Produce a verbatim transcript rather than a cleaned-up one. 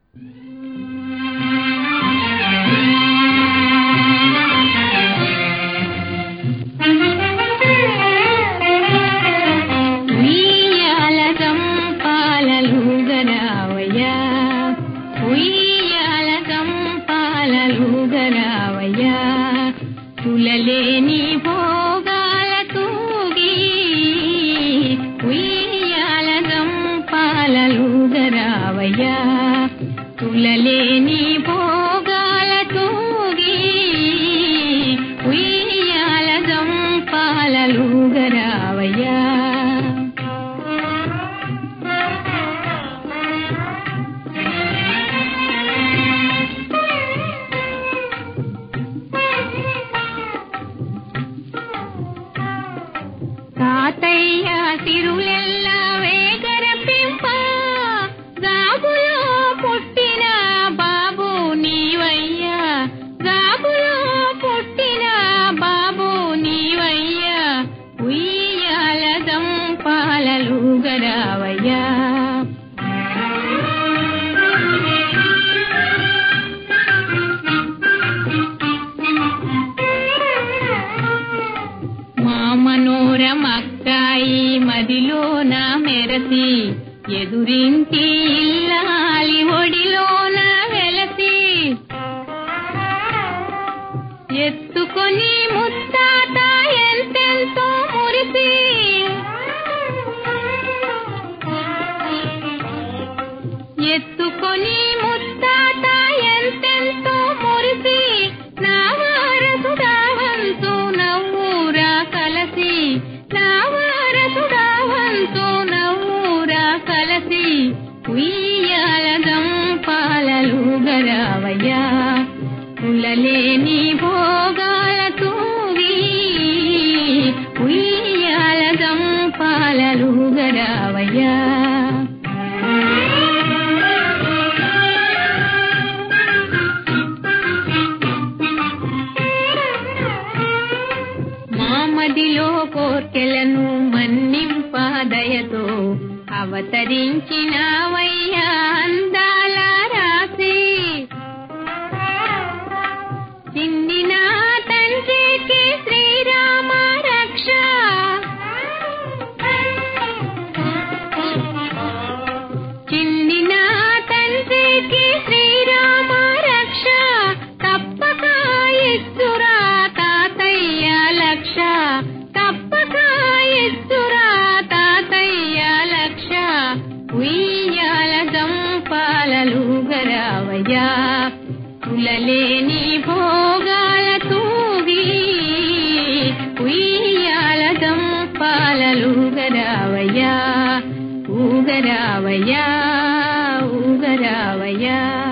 తులలేని భోగాల తూగి ఉయ్యాల గంపాలలుగరావయ్యా తులలేని భోగాల తూగి ఉయ్యాల గంపాలలుగరావయ్యా తాతయ్య తిరులెల్ల వేగరపింప గాబులో పుట్టిన బాబు నీవయ్యా గాబులో పుట్టిన బాబు నీవయ్యా ఉయ్యాల గంపాలలుగరావయ్యా మనోరమక్కాయి మదిలోన మెరసి ఎదురింటి ఇల్లాలి ఒడిలోన వెలసి ఎత్తుకొని ముత్తాత ఎంతెంతో మురిసి ఎత్తుకొని ముత్తాత ఎంతెంతో మురిసి నా వారసుడావంతో నవ్వురా కలసి నా వారసుడావంతో నవ్వురా కలసి ఉయ్యాల గంపాలలుగరావయ్యా తులలేని భోగాల తూగి ఉయ్యాల గంపాలలుగరావయ్యా మదిలో కోర్కెలను మన్నింపదయతో అవతరించినవయ్యా అందాల రాసి చిందిన తండ్రికి శ్రీరామ రక్ష చిందిన తండ్రికి శ్రీరామ రక్ష తప్పక ఇస్తురా తాతయ్య లక్ష తప్పక ఇస్తురా తాతయ్య లక్ష ఉయ్యాల గంపాలలుగరావయ్యా తులలేని భోగాల తూగి ఉయ్యాల గంపాలలుగరావయ్యా ఊగరావయ్యా ఊగరావయ్యా